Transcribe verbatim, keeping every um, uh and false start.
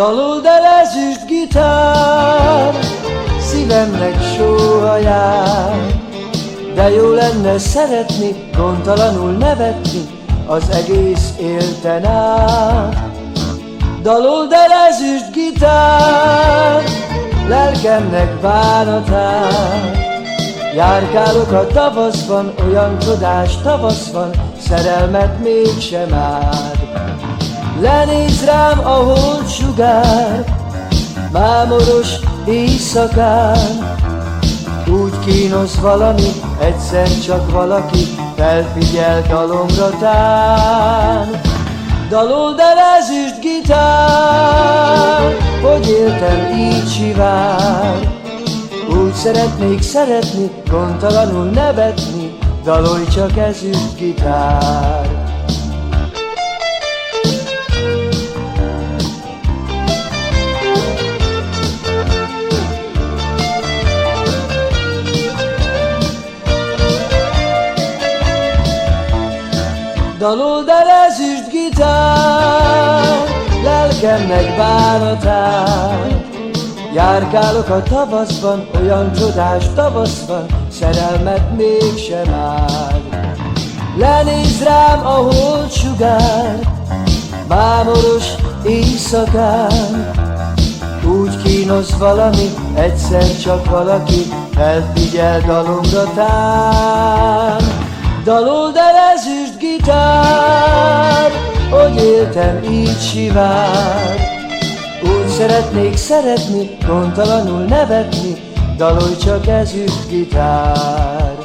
Dalold el ezüst gitár, szívemnek sóha jár. De jó lenne szeretni, gondtalanul nevetni az egész élten át. Dalold el ezüst gitár, lelkemnek bánatát. Járkálok a tavaszban, olyan csodás tavasz van, szerelmet mégsem áld. Lenéz rám a holdsugár, mámoros éjszakán. Úgy kínos valami, egyszer csak valaki felfigyel dalomra tán. Dalold el ezüst gitár, hogy éltem így sivár. Úgy szeretnék szeretni, gondtalanul nevetni, dalolj csak ezüst gitár. Dalold el ezüst gitár, lelkemnek bánatát. Járkálok a tavaszban, olyan csodás tavasz van, szerelmet mégsem áld. Lenéz rám a holdsugár, mámoros éjszakán. Úgy kínos valami, egyszer csak valaki felfigyel dalomra tán. Dalold el ezüst gitár, hogy éltem így sivár. Úgy szeretnék szeretni, gondtalanul nevetni, dalolj csak ezüst gitár.